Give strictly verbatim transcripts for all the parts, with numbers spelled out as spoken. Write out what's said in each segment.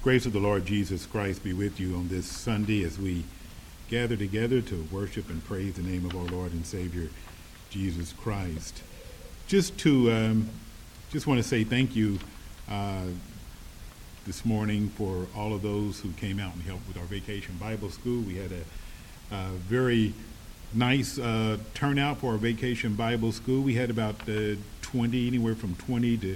Grace of the Lord Jesus Christ be with you on this Sunday as we gather together to worship and praise the name of our Lord and Savior, Jesus Christ. Just to, um, just want to say thank you uh, this morning for all of those who came out and helped with our Vacation Bible School. We had a, a very nice uh, turnout for our Vacation Bible School. We had about uh, twenty, anywhere from twenty to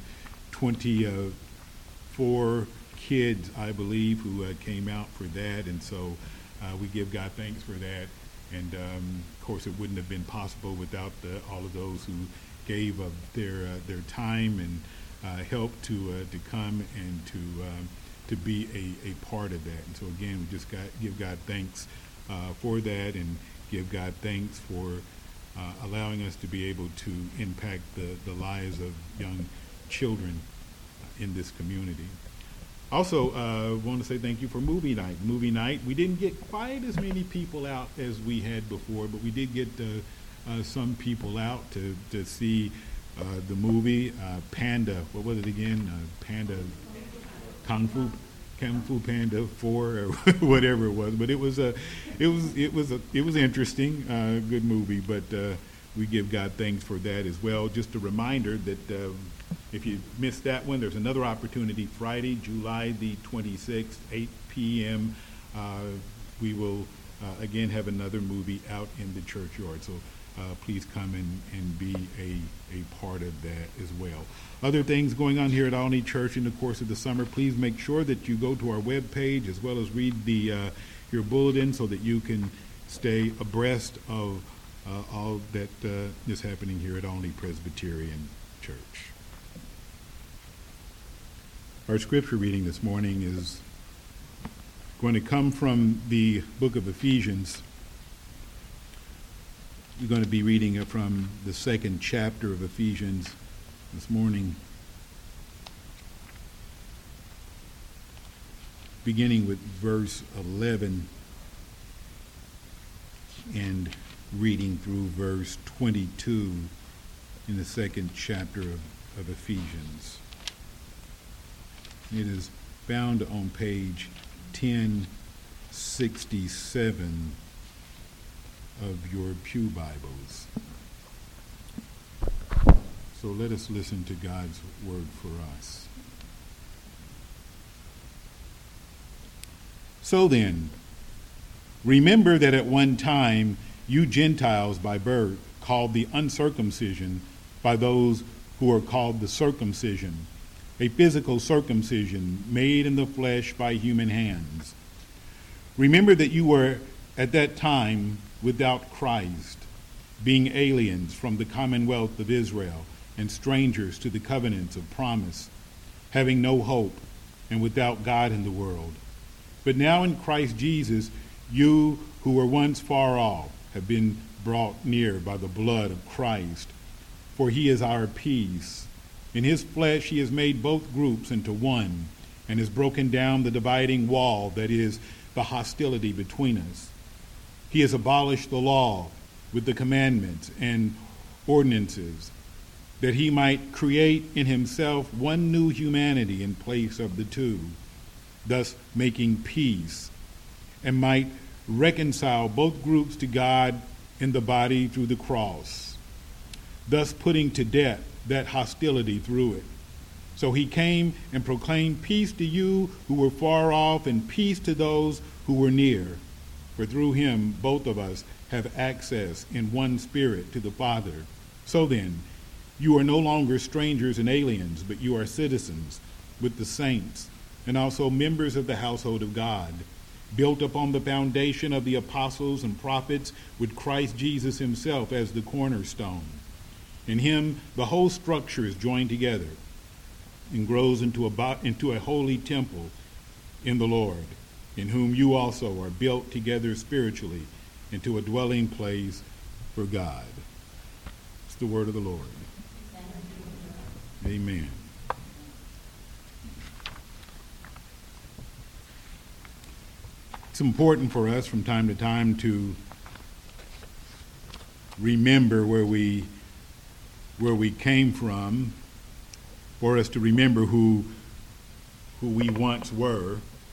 twenty-four kids, I believe, who uh, came out for that, and so uh, we give God thanks for that. And um, of course, it wouldn't have been possible without the, all of those who gave of their uh, their time and uh, help to uh, to come and to um, to be a, a part of that. And so again, we just got give God thanks uh, for that, and give God thanks for uh, allowing us to be able to impact the, the lives of young children in this community. Also, uh, want to say thank you for movie night. Movie night, we didn't get quite as many people out as we had before, but we did get uh, uh, some people out to, to see uh, the movie uh, Panda. What was it again? Uh, Panda Kung Fu, Kung Fu Panda Four, or whatever it was. But it was a, it was it was a, it was interesting, uh, good movie. But uh, we give God thanks for that as well. Just a reminder that. Uh, If you missed that one, there's another opportunity Friday, July the twenty-sixth, eight p.m. Uh, we will, uh, again, have another movie out in the churchyard. So uh, please come and, and be a, a part of that as well. Other things going on here at Alney Church in the course of the summer, please make sure that you go to our webpage as well as read the uh, your bulletin so that you can stay abreast of uh, all that uh, is happening here at Alney Presbyterian Church. Our scripture reading this morning is going to come from the book of Ephesians. We're going to be reading it from the second chapter of Ephesians this morning, beginning with verse eleven and reading through verse twenty-two in the second chapter of, of Ephesians. It is found on page ten sixty-seven of your Pew Bibles. So let us listen to God's word for us. So then, remember that at one time you Gentiles by birth, called the uncircumcision by those who are called the circumcision, a physical circumcision made in the flesh by human hands. Remember that you were at that time without Christ, being aliens from the commonwealth of Israel and strangers to the covenants of promise, having no hope and without God in the world. But now in Christ Jesus, you who were once far off have been brought near by the blood of Christ, for he is our peace. In his flesh he has made both groups into one and has broken down the dividing wall, that is, the hostility between us. He has abolished the law with the commandments and ordinances, that he might create in himself one new humanity in place of the two, thus making peace, and might reconcile both groups to God in the body through the cross, thus putting to death that hostility through it. So he came and proclaimed peace to you who were far off and peace to those who were near. For through him both of us have access in one spirit to the Father. So then, you are no longer strangers and aliens, but you are citizens with the saints and also members of the household of God, built upon the foundation of the apostles and prophets, with Christ Jesus himself as the cornerstone. In him, the whole structure is joined together and grows into a, into a holy temple in the Lord, in whom you also are built together spiritually into a dwelling place for God. It's the word of the Lord. Amen. It's important for us from time to time to remember where we where we came from, for us to remember who who we once were,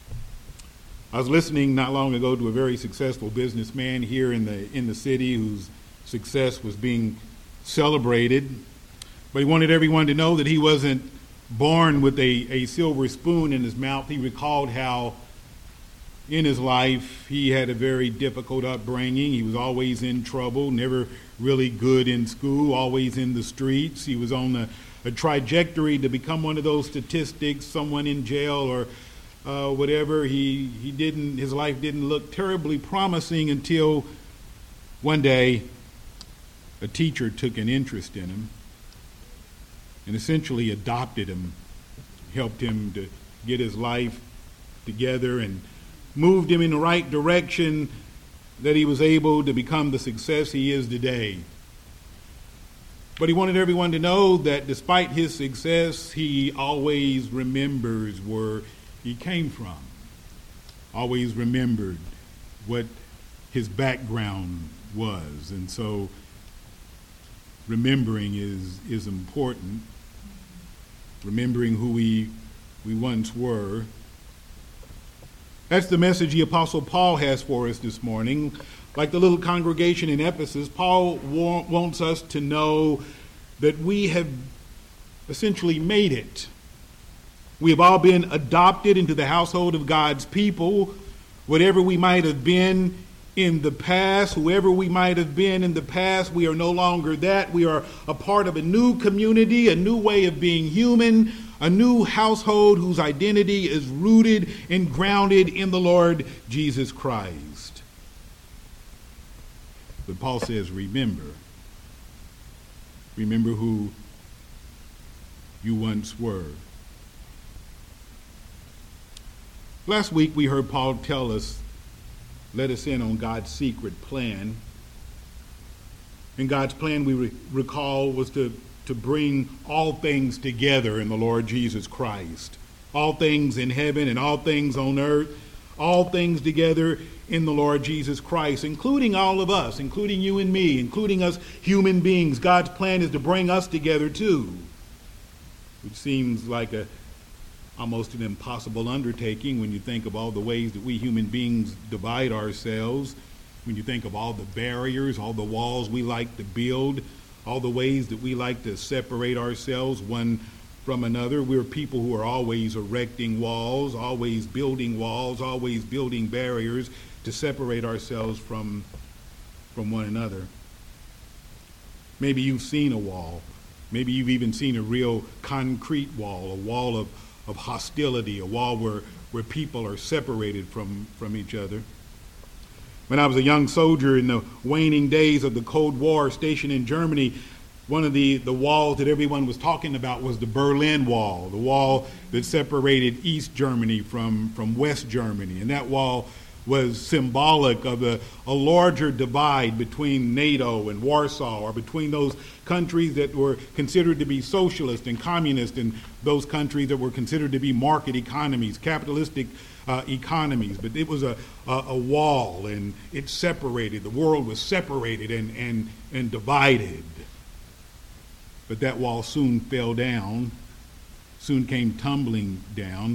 I was listening not long ago to a very successful businessman here in the in the city whose success was being celebrated, but he wanted everyone to know that he wasn't born with a, a silver spoon in his mouth. He recalled how in his life he had a very difficult upbringing. He was always in trouble, never really good in school, always in the streets. He was on a, a trajectory to become one of those statistics, someone in jail or uh, whatever. He he didn't. His life didn't look terribly promising until one day a teacher took an interest in him and essentially adopted him, helped him to get his life together and moved him in the right direction that he was able to become the success he is today. But he wanted everyone to know that despite his success, he always remembers where he came from, always remembered what his background was. And so remembering is is important, remembering who we we once were. That's the message the Apostle Paul has for us this morning. Like the little congregation in Ephesus, Paul wa- wants us to know that we have essentially made it. We have all been adopted into the household of God's people. Whatever we might have been in the past, whoever we might have been in the past, we are no longer that. We are a part of a new community, a new way of being human, a new household whose identity is rooted and grounded in the Lord Jesus Christ. But Paul says, remember. Remember who you once were. Last week we heard Paul tell us, let us in on God's secret plan. And God's plan, we re- recall, was to to bring all things together in the Lord Jesus Christ. All things in heaven and all things on earth, all things together in the Lord Jesus Christ, including all of us, including you and me, including us human beings. God's plan is to bring us together too, which seems like a almost an impossible undertaking when you think of all the ways that we human beings divide ourselves, when you think of all the barriers, all the walls we like to build, all the ways that we like to separate ourselves one from another. We're people who are always erecting walls, always building walls, always building barriers to separate ourselves from, from one another. Maybe you've seen a wall. Maybe you've even seen a real concrete wall, a wall of, of hostility, a wall where, where people are separated from, from each other. When I was a young soldier in the waning days of the Cold War stationed in Germany, one of the, the walls that everyone was talking about was the Berlin Wall, the wall that separated East Germany from, from West Germany. And that wall was symbolic of a, a larger divide between NATO and Warsaw, or between those countries that were considered to be socialist and communist and those countries that were considered to be market economies, capitalistic uh, economies. But it was a, a, a wall, and it separated. The world was separated and, and, and divided. But that wall soon fell down, soon came tumbling down.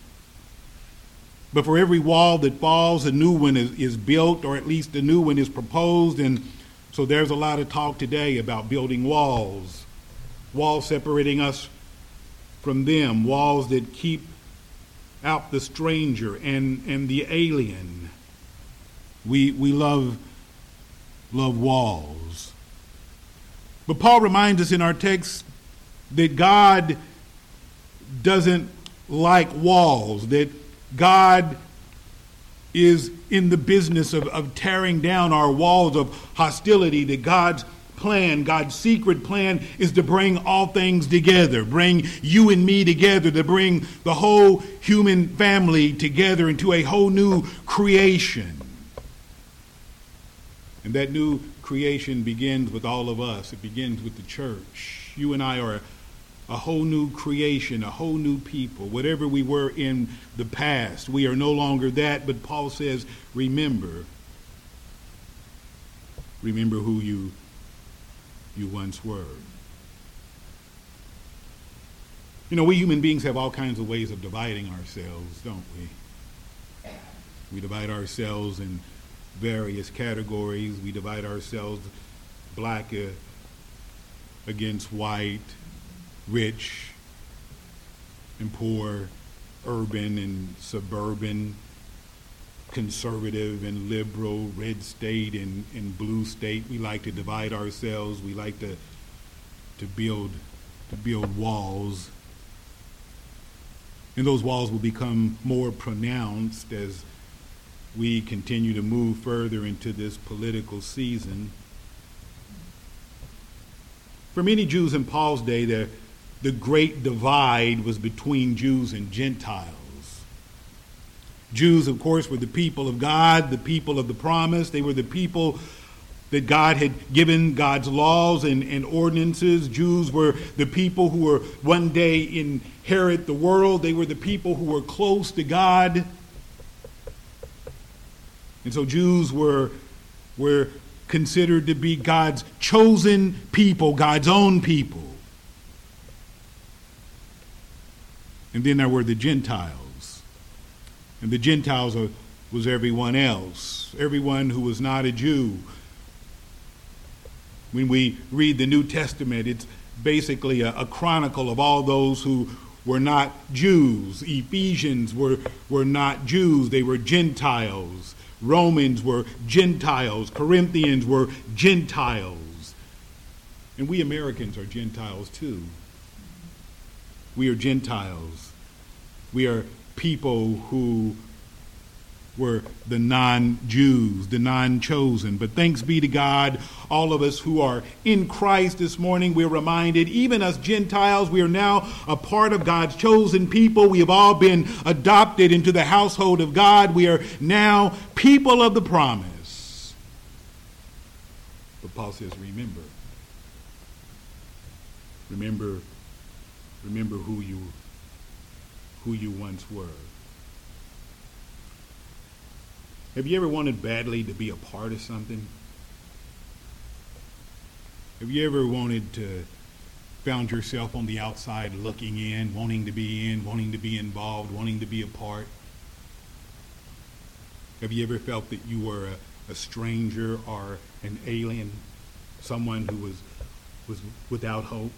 But for every wall that falls, a new one is, is built, or at least a new one is proposed. And so there's a lot of talk today about building walls, walls separating us from them, walls that keep out the stranger and, and the alien. We we love love walls. But Paul reminds us in our text that God doesn't like walls, that God is in the business of, of tearing down our walls of hostility, that God's plan, God's secret plan is to bring all things together, bring you and me together, to bring the whole human family together into a whole new creation. And that new creation begins with all of us. It begins with the church. You and I are a whole new creation, a whole new people. Whatever we were in the past, we are no longer that, but Paul says, remember. Remember who you, you once were. You know, we human beings have all kinds of ways of dividing ourselves, don't we? We divide ourselves in various categories. We divide ourselves black uh, against white, rich and poor, urban and suburban, conservative and liberal, red state and, and blue state. We like to divide ourselves. We like to to build to build walls. And those walls will become more pronounced as we continue to move further into this political season. For many Jews in Paul's day, the, the great divide was between Jews and Gentiles. Jews, of course, were the people of God, the people of the promise. They were the people that God had given God's laws and, and ordinances. Jews were the people who were one day inherit the world. They were the people who were close to God. And so Jews were, were considered to be God's chosen people, God's own people. And then there were the Gentiles. And the Gentiles are, was everyone else, everyone who was not a Jew. When we read the New Testament, it's basically a, a chronicle of all those who were not Jews. Ephesians were, were not Jews, they were Gentiles. Romans were Gentiles. Corinthians were Gentiles. And we Americans are Gentiles too. We are Gentiles. We are people who were the non-Jews, the non-chosen. But thanks be to God, all of us who are in Christ this morning, we're reminded, even us Gentiles, we are now a part of God's chosen people. We have all been adopted into the household of God. We are now people of the promise. But Paul says, remember. Remember, remember who you, who you once were. Have you ever wanted badly to be a part of something? Have you ever wanted to, found yourself on the outside looking in, wanting to be in, wanting to be involved, wanting to be a part? Have you ever felt that you were a, a stranger or an alien, someone who was, was without hope?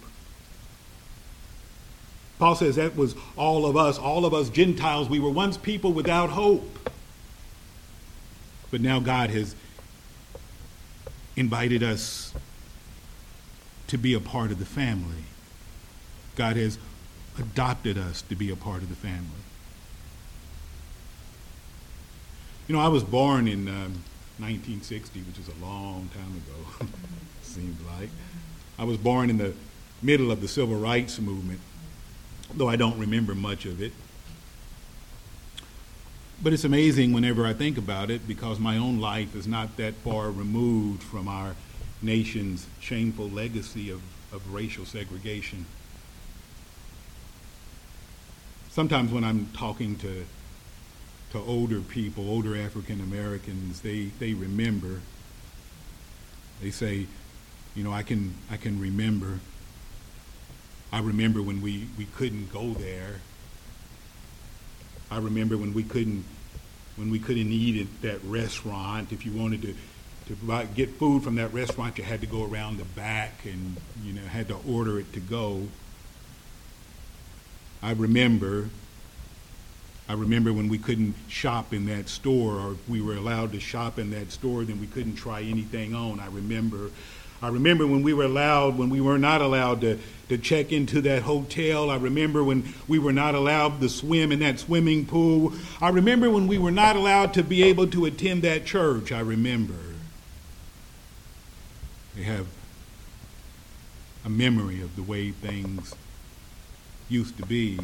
Paul says that was all of us, all of us Gentiles. We were once people without hope. But now God has invited us to be a part of the family. God has adopted us to be a part of the family. You know, I was born in um, nineteen sixty, which is a long time ago, seems like. I was born in the middle of the civil rights movement, though I don't remember much of it. But it's amazing whenever I think about it, because my own life is not that far removed from our nation's shameful legacy of, of racial segregation. Sometimes when I'm talking to to older people, older African Americans, they, they remember. They say, you know, I can I can remember. I remember when we, we couldn't go there. I remember when we couldn't when we couldn't eat at that restaurant. If you wanted to, to buy, get food from that restaurant, you had to go around the back and, you know, had to order it to go. I remember I remember when we couldn't shop in that store, or if we were allowed to shop in that store, then we couldn't try anything on. I remember I remember when we were allowed, when we were not allowed to, to check into that hotel. I remember when we were not allowed to swim in that swimming pool. I remember when we were not allowed to be able to attend that church. I remember. I have a memory of the way things used to be.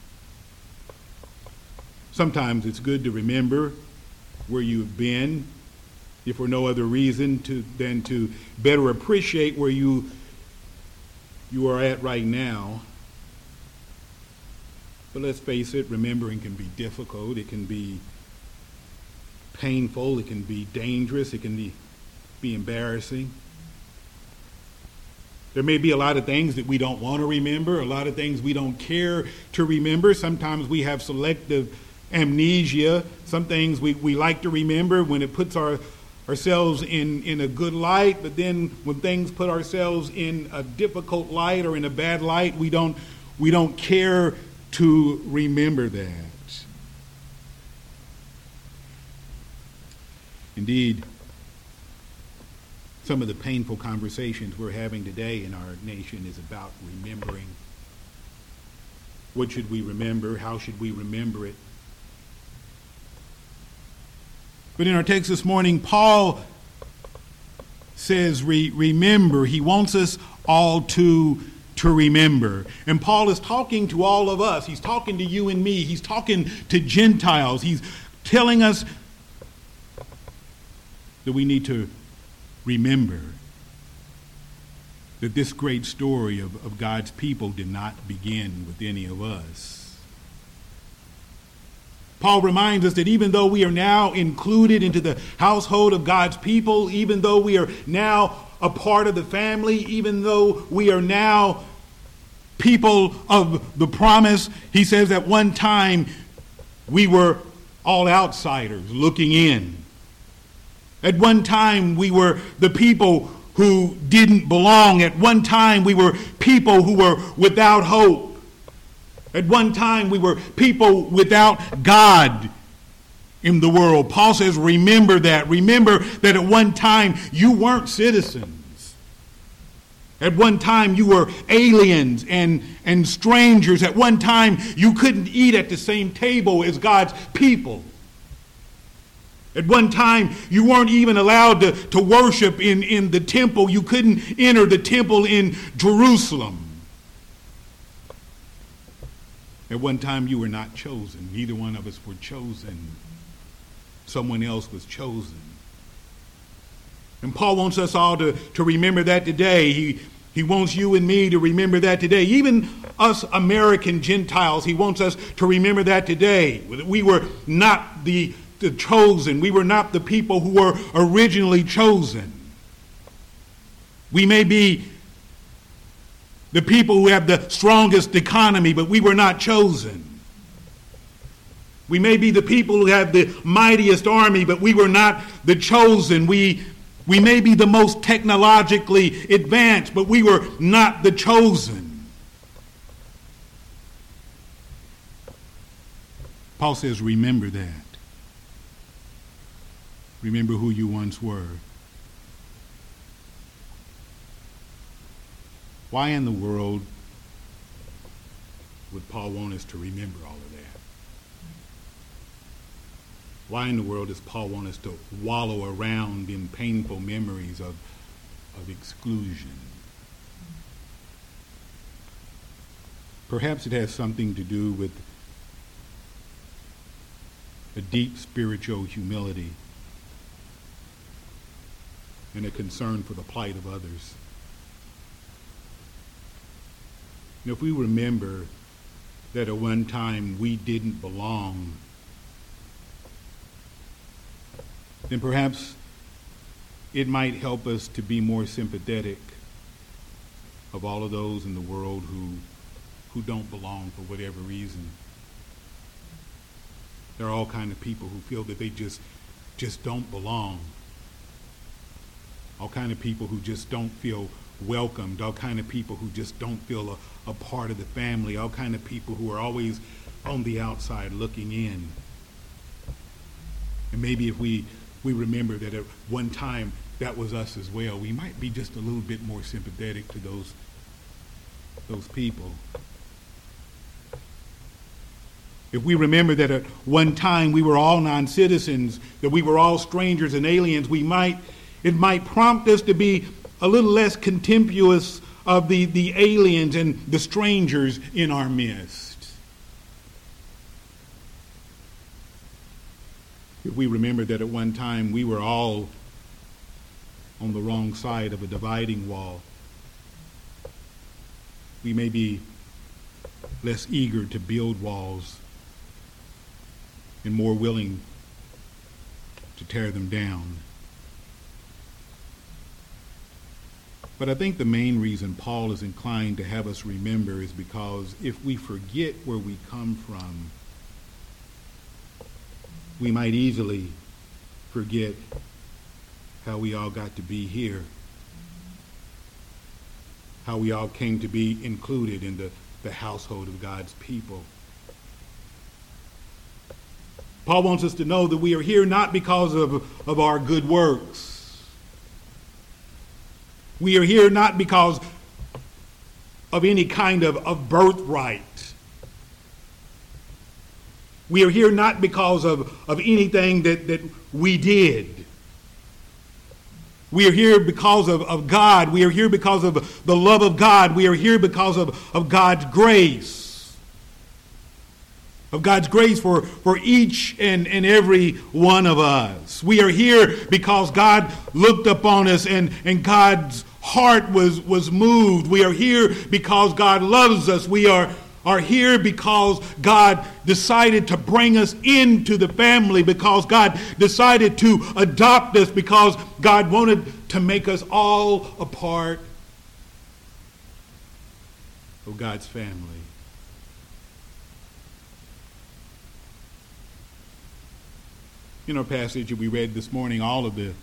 Sometimes it's good to remember where you've been, if for no other reason to than to better appreciate where you you are at right now. But let's face it, remembering can be difficult. It can be painful. It can be dangerous. It can be, be embarrassing. There may be a lot of things that we don't want to remember, a lot of things we don't care to remember. Sometimes we have selective amnesia. Some things we, we like to remember when it puts our ourselves in, in a good light, but then when things put ourselves in a difficult light or in a bad light, we don't we don't care to remember that. Indeed, some of the painful conversations we're having today in our nation is about remembering. What should we remember? How should we remember it? But in our text this morning, Paul says, re- remember. He wants us all to, to remember. And Paul is talking to all of us. He's talking to you and me. He's talking to Gentiles. He's telling us that we need to remember that this great story of, of God's people did not begin with any of us. Paul reminds us that even though we are now included into the household of God's people, even though we are now a part of the family, even though we are now people of the promise, he says at one time we were all outsiders looking in. At one time we were the people who didn't belong. At one time we were people who were without hope. At one time, we were people without God in the world. Paul says, remember that. Remember that at one time, you weren't citizens. At one time, you were aliens and, and strangers. At one time, you couldn't eat at the same table as God's people. At one time, you weren't even allowed to, to worship in, in the temple. You couldn't enter the temple in Jerusalem. At one time, you were not chosen. Neither one of us were chosen. Someone else was chosen. And Paul wants us all to, to remember that today. He, he wants you and me to remember that today. Even us American Gentiles, he wants us to remember that today. We were not the, the chosen. We were not the people who were originally chosen. We may be the people who have the strongest economy, but we were not chosen. We may be the people who have the mightiest army, but we were not the chosen. We, we may be the most technologically advanced, but we were not the chosen. Paul says, remember that. Remember who you once were. Why in the world would Paul want us to remember all of that? Why in the world does Paul want us to wallow around in painful memories of, of exclusion? Perhaps it has something to do with a deep spiritual humility and a concern for the plight of others. And if we remember that at one time we didn't belong, then perhaps it might help us to be more sympathetic of all of those in the world who who don't belong for whatever reason. There are all kinds of people who feel that they just just don't belong. All kinds of people who just don't feel welcomed. All kinds of people who just don't feel a, a part of the family. All kinds of people who are always on the outside looking in. And maybe if we, we remember that at one time that was us as well, we might be just a little bit more sympathetic to those, those people. If we remember that at one time we were all non-citizens, that we were all strangers and aliens, we might it might prompt us to be a little less contemptuous of the, the aliens and the strangers in our midst. If we remember that at one time we were all on the wrong side of a dividing wall, we may be less eager to build walls and more willing to tear them down. But I think the main reason Paul is inclined to have us remember is because if we forget where we come from, we might easily forget how we all got to be here, how we all came to be included in the, the household of God's people. Paul wants us to know that we are here not because of, of our good works. We are here not because of any kind of, of birthright. We are here not because of, of anything that, that we did. We are here because of, of God. We are here because of the love of God. We are here because of, of God's grace. Of God's grace for, for each and, and every one of us. We are here because God looked upon us and, and God's heart was, was moved. We are here because God loves us. We are, are here because God decided to bring us into the family, because God decided to adopt us, because God wanted to make us all a part of God's family. In our passage that we read this morning, all of the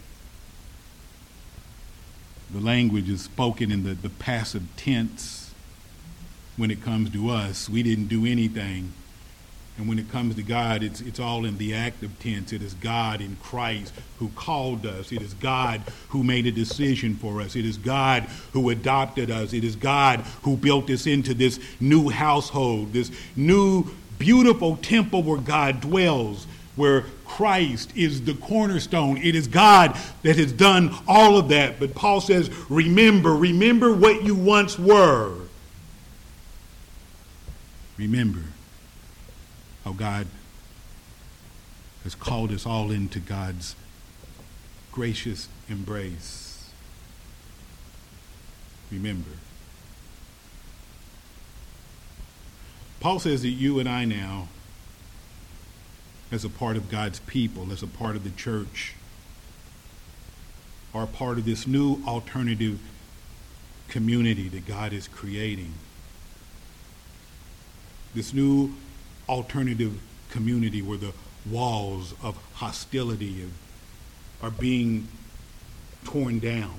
the language is spoken in the, the passive tense when it comes to us. We didn't do anything. And when it comes to God, it's it's all in the active tense. It is God in Christ who called us. It is God who made a decision for us. It is God who adopted us. It is God who built us into this new household, this new beautiful temple where God dwells, where Christ is the cornerstone. It is God that has done all of that. But Paul says, remember, remember what you once were. Remember how God has called us all into God's gracious embrace. Remember. Paul says that you and I now, as a part of God's people, as a part of the church, are part of this new alternative community that God is creating. This new alternative community where the walls of hostility are being torn down.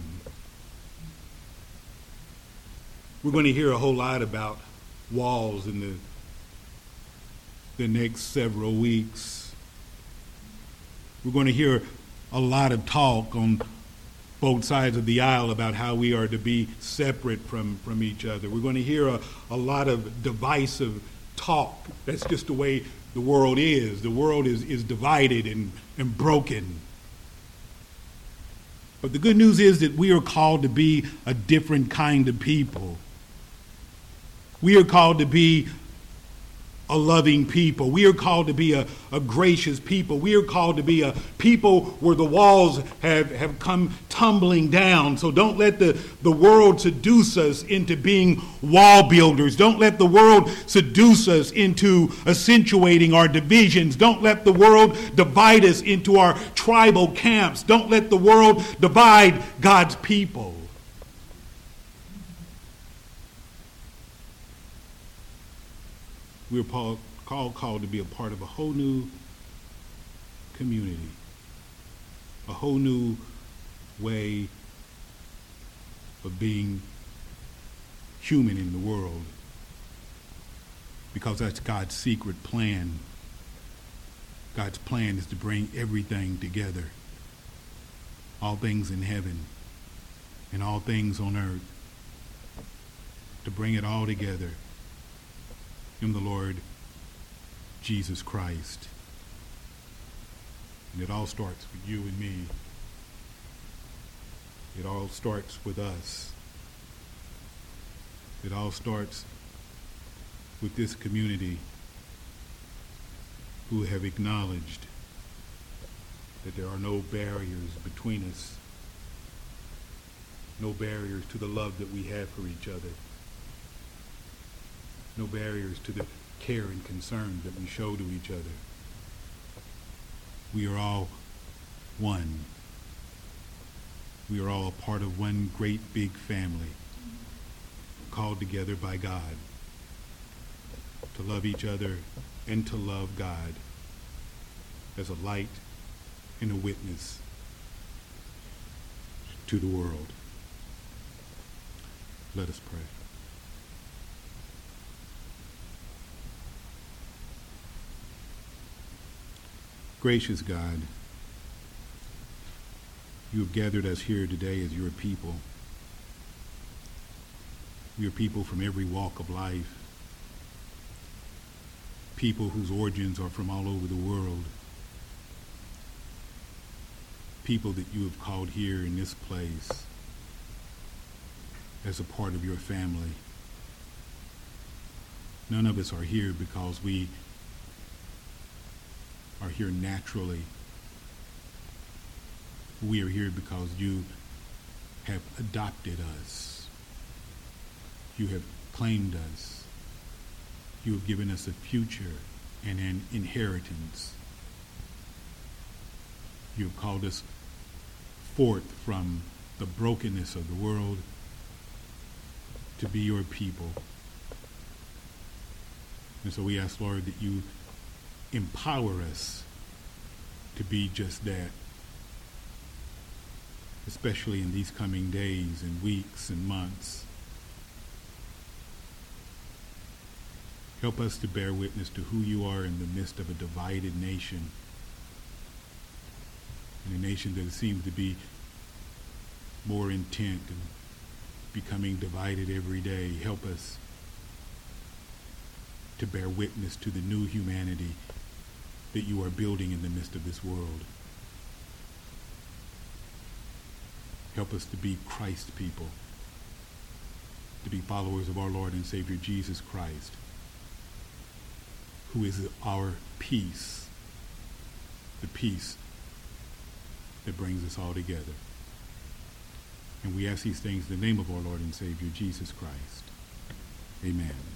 We're going to hear a whole lot about walls in the the next several weeks. We're going to hear a lot of talk on both sides of the aisle about how we are to be separate from, from each other. We're going to hear a, a lot of divisive talk. That's just the way the world is. The world is, is divided and, and broken. But the good news is that we are called to be a different kind of people. We are called to be a loving people. We are called to be a, a gracious people. We are called to be a people where the walls have, have come tumbling down. So don't let the, the world seduce us into being wall builders. Don't let the world seduce us into accentuating our divisions. Don't let the world divide us into our tribal camps. Don't let the world divide God's people. We're called, called to be a part of a whole new community, a whole new way of being human in the world, because that's God's secret plan. God's plan is to bring everything together, all things in heaven and all things on earth, to bring it all together in the Lord Jesus Christ. And it all starts with you and me. It all starts with us. It all starts with this community who have acknowledged that there are no barriers between us, no barriers to the love that we have for each other, no barriers to the care and concern that we show to each other. We are all one. We are all a part of one great big family, called together by God to love each other and to love God as a light and a witness to the world. Let us pray. Gracious God, you have gathered us here today as your people. We are people from every walk of life, people whose origins are from all over the world, people that you have called here in this place as a part of your family. None of us are here because we are here naturally. We are here because you have adopted us. You have claimed us. You have given us a future and an inheritance. You have called us forth from the brokenness of the world to be your people. And so we ask, Lord, that you empower us to be just that, especially in these coming days and weeks and months. Help us to bear witness to who you are in the midst of a divided nation, in a nation that seems to be more intent and becoming divided every day. Help us to bear witness to the new humanity that you are building in the midst of this world. Help us to be Christ people, to be followers of our Lord and Savior Jesus Christ, who is our peace, the peace that brings us all together. And we ask these things in the name of our Lord and Savior Jesus Christ. Amen.